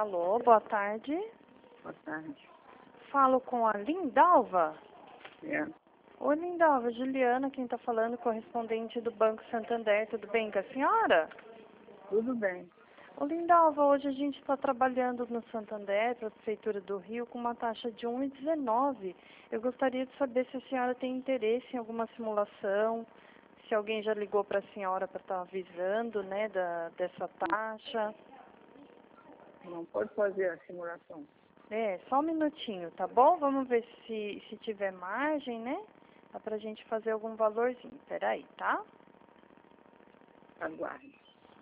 Alô, boa tarde. Boa tarde. Falo com a Lindalva. É. Oi, Lindalva, Juliana, quem está falando, correspondente do Banco Santander. Tudo bem com a senhora? Tudo bem. Ô, Lindalva, hoje a gente está trabalhando no Santander, para a Prefeitura do Rio, com uma taxa de 1,19. Eu gostaria de saber se a senhora tem interesse em alguma simulação, se alguém já ligou para a senhora para estar avisando, né, dessa taxa. Não pode fazer a simulação. Só um minutinho, tá bom? Vamos ver se tiver margem, né? Dá pra gente fazer algum valorzinho. Peraí, tá? Aguarde.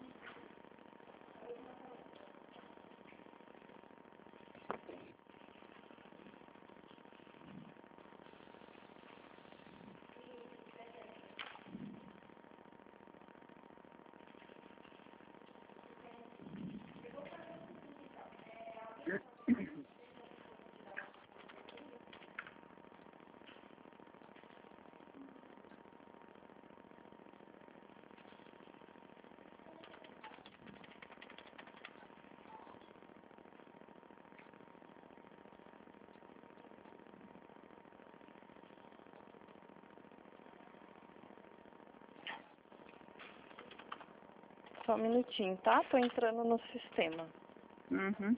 Só um minutinho, tá? Tô entrando no sistema. Uhum.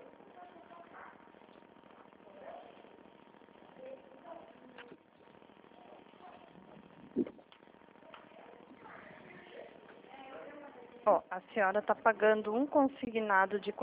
Ó, a senhora tá pagando um consignado de R$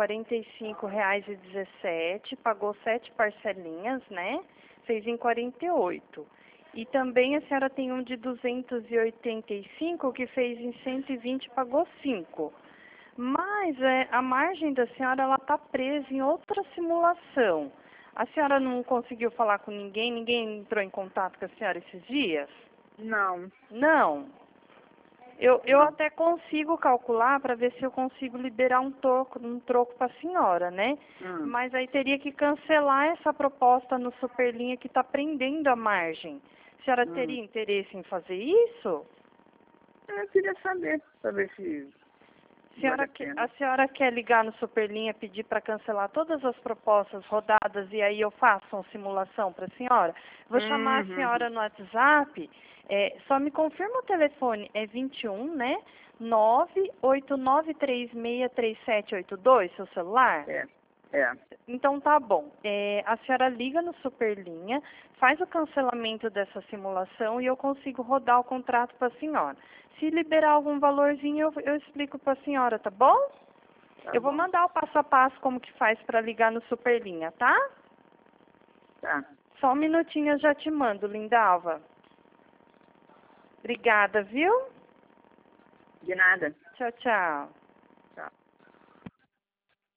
45,17, pagou 7 parcelinhas, né? Fez em 48. E também a senhora tem um de 285 que fez em 120, pagou 5. Mas a margem da senhora ela está presa em outra simulação. A senhora não conseguiu falar com ninguém? Ninguém entrou em contato com a senhora esses dias? Não. Não. Eu Não. até consigo calcular para ver se eu consigo liberar um troco para a senhora, né? Mas aí teria que cancelar essa proposta no Superlinha que está prendendo a margem. A senhora teria interesse em fazer isso? Eu queria saber se vale a pena. A senhora quer ligar no Superlinha, pedir para cancelar todas as propostas rodadas e aí eu faço uma simulação para a senhora? Vou chamar a senhora no WhatsApp. Só me confirma o telefone, é 21, né? 989363782, seu celular? É. Então tá bom. A senhora liga no Superlinha, faz o cancelamento dessa simulação e eu consigo rodar o contrato para a senhora. Se liberar algum valorzinho, eu explico para a senhora, tá bom? Eu vou mandar o passo a passo como que faz para ligar no Superlinha, tá? Tá. Só um minutinho eu já te mando, Lindalva. Obrigada, viu? De nada. Tchau, tchau.